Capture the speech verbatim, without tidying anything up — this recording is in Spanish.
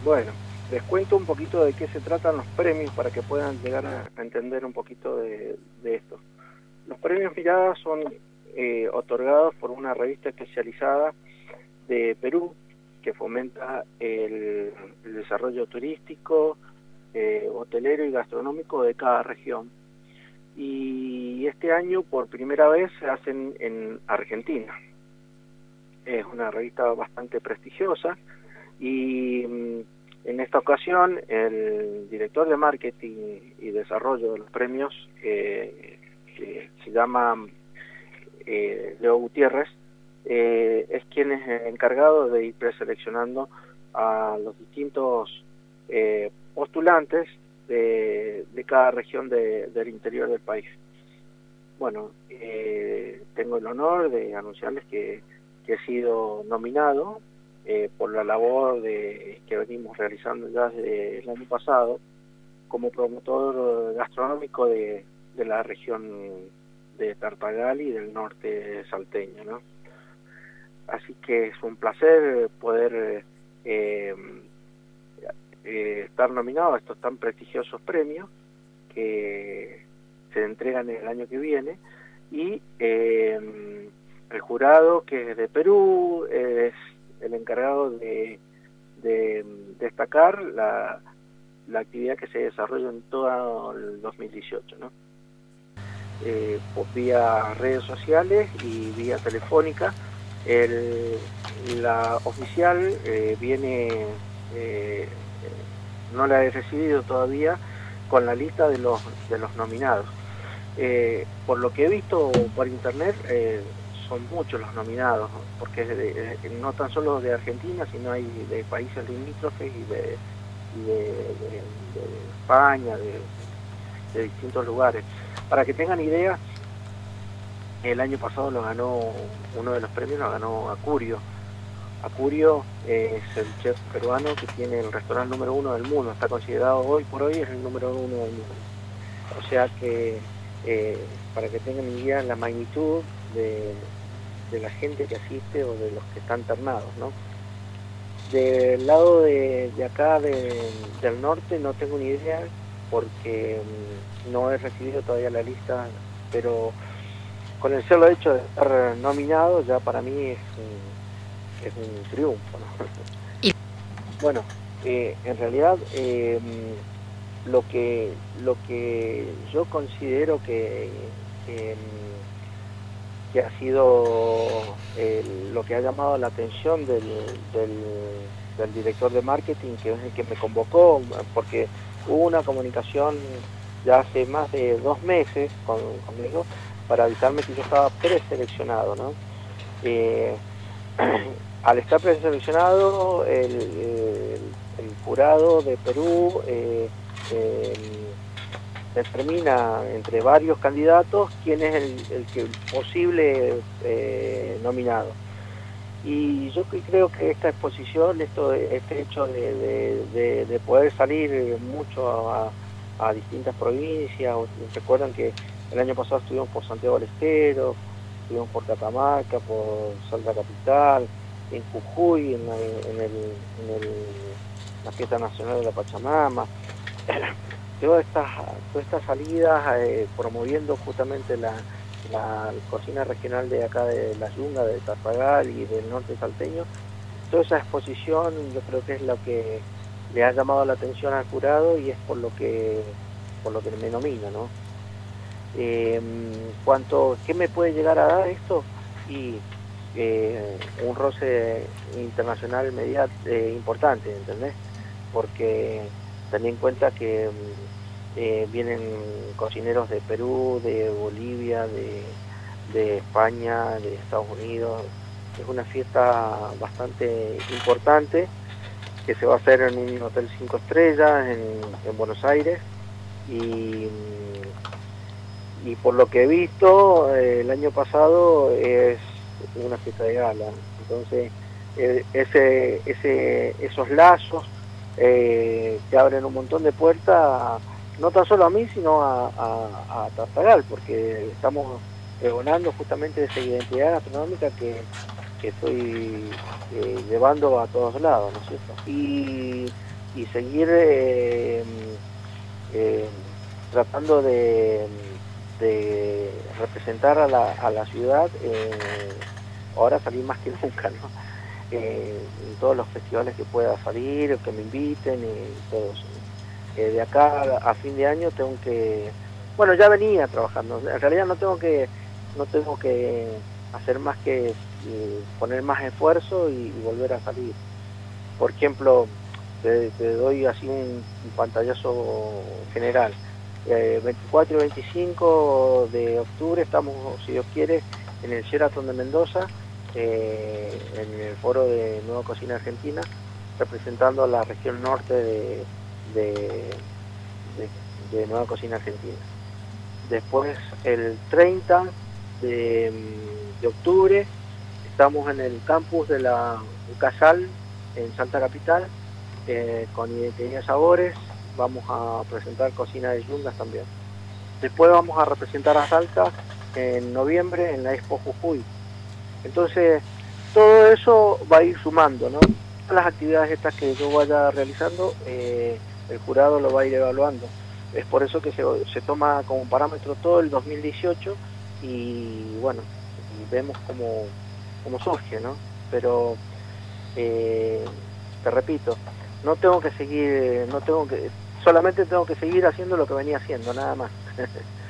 Bueno, les cuento un poquito de qué se tratan los premios para que puedan llegar a, a entender un poquito de, de esto. Los premios Mirada son eh, otorgados por una revista especializada de Perú que fomenta el, el desarrollo turístico, eh, hotelero y gastronómico de cada región. Y este año por primera vez se hacen en Argentina. Es una revista bastante prestigiosa y en esta ocasión el director de marketing y desarrollo de los premios, eh, que se llama eh, Leo Gutiérrez, eh, es quien es el encargado de ir preseleccionando a los distintos eh, postulantes de, de cada región de, del interior del país. Bueno, eh, tengo el honor de anunciarles que, que he sido nominado eh, por la labor de, que venimos realizando ya desde el año pasado como promotor gastronómico de, de la región de Tartagal y del norte salteño, ¿no? Así que es un placer poder eh, eh, estar nominado a estos tan prestigiosos premios que se entregan el año que viene, y eh, el jurado, que es de Perú, es el encargado de, de destacar la, la actividad que se desarrolla en todo el dos mil dieciocho, ¿no? Eh, pues vía redes sociales y vía telefónica. El, la oficial eh, viene, eh, no la he recibido todavía, con la lista de los, de los nominados. Eh, por lo que he visto por internet, eh, son muchos los nominados, porque de, de, no tan solo de Argentina, sino hay de países limítrofes y de, y de, de, de España, de, de distintos lugares. Para que tengan idea, el año pasado lo ganó, uno de los premios lo ganó Acurio. Acurio eh, es el chef peruano que tiene el restaurante número uno del mundo, está considerado hoy por hoy es el número uno del mundo. O sea que, eh, para que tengan idea la magnitud de, de la gente que asiste o de los que están ternados, ¿no? Del lado de, de acá de, del norte no tengo ni idea, porque um, no he recibido todavía la lista, pero con el solo hecho de estar nominado ya para mí es un, es un triunfo, ¿no? Y bueno, eh, en realidad eh, lo que lo que yo considero que, que, que ha sido eh, lo que ha llamado la atención del, del, del director de marketing, que es el que me convocó, porque hubo una comunicación ya hace más de dos meses con, conmigo, para avisarme que yo estaba preseleccionado, ¿no? Eh, al estar preseleccionado, el, el, el jurado de Perú eh, eh, determina entre varios candidatos quién es el, el, el posible eh, nominado. Y yo creo que esta exposición, esto, este hecho de, de, de, de poder salir mucho a, a distintas provincias, recuerdan que el año pasado estuvimos por Santiago del Estero, estuvimos por Catamarca, por Salta Capital, en Jujuy, en, la, en, el, en el, la Fiesta Nacional de la Pachamama. Todas estas, todas estas salidas eh, promoviendo justamente la, la cocina regional de acá de la Yunga, de Tartagal y del norte salteño. Toda esa exposición yo creo que es lo que le ha llamado la atención al jurado y es por lo que, por lo que me nomina, ¿no? Eh, cuanto, ¿qué me puede llegar a dar esto? Y eh, un roce internacional inmediato, eh, importante, ¿entendés? Porque ten en cuenta que eh, vienen cocineros de Perú, de Bolivia, de, de España, de Estados Unidos. Es una fiesta bastante importante que se va a hacer en un hotel cinco estrellas en, en Buenos Aires, y y por lo que he visto eh, el año pasado es una fiesta de gala. Entonces eh, ese, ese, esos lazos eh, que abren un montón de puertas, no tan solo a mí, sino a, a, a Tartagal, porque estamos pregonando justamente esa identidad gastronómica que, que estoy eh, llevando a todos lados, ¿no es cierto? Y y seguir eh, eh, tratando de, de representar a la, a la ciudad, eh, ahora salir más que nunca, ¿no? Eh, en todos los festivales que pueda salir, que me inviten y todo eso. Eh, de acá a fin de año tengo que, bueno, ya venía trabajando, en realidad no tengo que, no tengo que hacer más que eh, poner más esfuerzo y, y volver a salir. Por ejemplo, te, te doy así un, un pantallazo general. Eh, veinticuatro y veinticinco de octubre estamos, si Dios quiere, en el Sheraton de Mendoza, eh, en el foro de Nueva Cocina Argentina, representando a la región norte de, de, de, de Nueva Cocina Argentina. Después, el treinta de, de octubre, estamos en el campus de la Ucasal, en Salta Capital, eh, con Identidad Sabores. Vamos a presentar cocina de yungas también. Después vamos a representar a Salta en noviembre en la Expo Jujuy. Entonces, todo eso va a ir sumando, ¿no? Las actividades estas que yo vaya realizando, eh, el jurado lo va a ir evaluando. Es por eso que se, se toma como parámetro todo el dos mil dieciocho y, bueno, y vemos cómo, cómo surge, ¿no? Pero, eh, te repito, no tengo que seguir, no tengo que, solamente tengo que seguir haciendo lo que venía haciendo, nada más.